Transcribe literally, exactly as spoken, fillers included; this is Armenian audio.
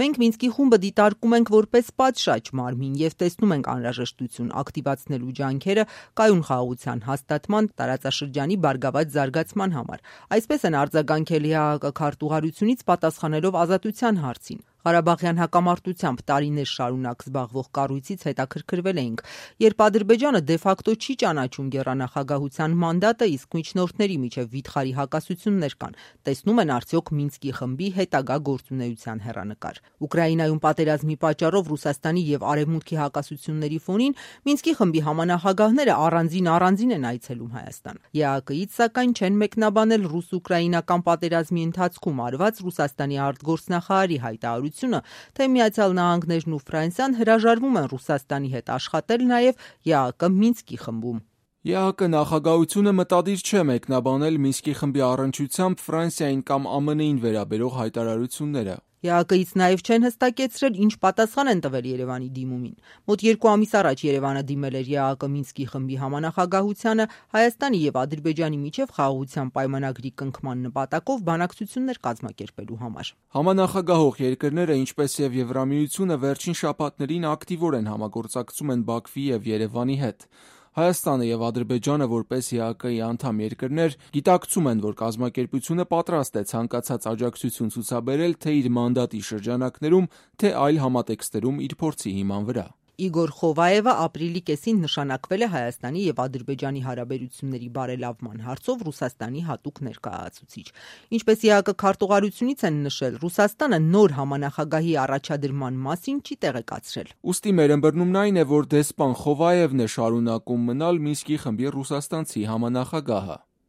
Մենք Մինսկի խումբը դիտարկում ենք որպես պատշաճ մարմին եւ տեսնում ենք անհրաժեշտություն ակտիվացնելու ջանքերը կայուն խաղաղության հաստատման տարածաշրջանի բարգավաճ զարգացման համար։ Այսպես են արձագանքել ՀԱԿ քարտուղարությունից պատասխանելով ազատության հարցին։ Ղարաբաղյան հակամարտությամբ տարիներ շարունակ զբաղվող կառույցից հետաքրքրվել էինք, երբ Ադրբեջանը դեֆակտո չի ճանաչում գերանախագահության մանդատը, իսկ միջնորդների միջև վիթխարի հակասություններ կան, տեսնում են արդյոք Մինսկի խմբի հետագա գործունեության հեռանկար։ Ուկրաինայում պատերազմի պատճառով Ռուսաստանի եւ Արևմուտքի հակասությունների ֆոնին Մինսկի խմբի համանախագահները առանձին-առանձին են այցելում Հայաստան։ ԵԱԿ-ից սակայն չեն մեկնաբանել ռուս-ուկրաինական պատերազմի ընթացքում արված Ռուսաստանի արտգործնախարարի հայտարարությունը, թե Միացյալ Նահանգներն ու Ֆրանսիան հրաժարվում են Ռուսաստանի հետ աշխատել նաև ԵԱԿ Մինսկի խմբում։ ԵԱԿ նախագահությունը մտադիր չէ մեկնաբանել Մինսկի խմբի առնչությամբ Ֆրանսիային կամ ԱՄՆ-ին վերաբերող հայտարարությունները։ ԵԱԿ-ից նաև չեն հստակեցրել, ինչ պատասխան են տվել Երևանի դիմումին։ Մոտ երկու ամիս առաջ Երևանը դիմել էր ԵԱԿ Մինսկի խմբի համանախագահությանը Հայաստանի եւ Ադրբեջանի միջև խաղաղության պայմանագրի կնքման նպատակով բանակցություններ կազմակերպելու համար։ Համանախագահող երկրները, ինչպես եւ Եվրամիությունը, վերջին շաբաթներին ակտիվորեն համագործակցում են Բաքվի եւ Երևանի հետ։ Հայաստանը եւ Ադրբեջանը որպես ԵԱԿ-ի անդամ երկրներ գիտակցում են, որ կազմակերպությունը պատրաստ է ցանկացած աջակցություն ցուցաբերել թե իր մանդատի շրջանակներում, թե այլ համատեքստերում իր փորձի հիման վրա։ Իգոր Խովայևը ապրիլի կեսին նշանակվել է Հայաստանի եւ Ադրբեջանի հարաբերությունների բարելավման հարցով Ռուսաստանի հատուկ ներկայացուցիչ։ Ինչպես ԵԱԿ քարտուղարությունից են նշել, Ռուսաստանը նոր համանախագահի առաջադրման մասին չի տեղեկացրել։ Ուստի մեր ըմբռնումն այն է, որ դեսպան Խովայևն է շարունակում մնալ Մինսկի խմբի ռուսաստանցի համանախագահը։